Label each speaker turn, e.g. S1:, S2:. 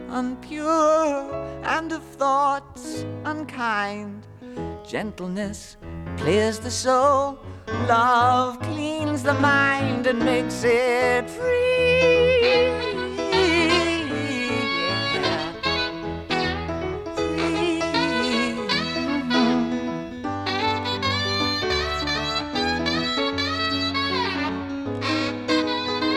S1: unpure, and of thoughts unkind. Gentleness clears the soul, love cleans the mind and makes it free.